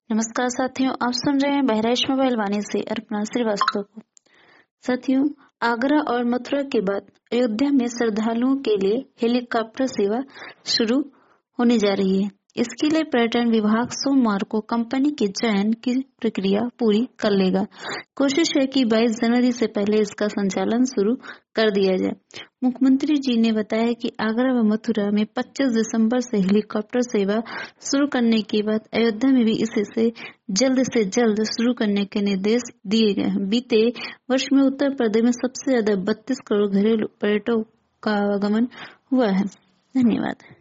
नमस्कार साथियों, आप सुन रहे हैं बहराइच मोबाइल वाणी से अर्पणा श्रीवास्तव को। साथियों, आगरा और मथुरा के बाद अयोध्या में श्रद्धालुओं के लिए हेलीकॉप्टर सेवा शुरू होने जा रही है। इसके लिए पर्यटन विभाग सोमवार को कंपनी के चयन की प्रक्रिया पूरी कर लेगा। कोशिश है कि 22 जनवरी से पहले इसका संचालन शुरू कर दिया जाए। मुख्यमंत्री जी ने बताया कि आगरा व मथुरा में 25 दिसंबर से हेलीकॉप्टर सेवा शुरू करने के बाद अयोध्या में भी इसे से जल्द शुरू करने के निर्देश दिए गए हैं। बीते वर्ष में उत्तर प्रदेश में सबसे ज्यादा 32 करोड़ घरेलू पर्यटकों का आगमन हुआ है। धन्यवाद।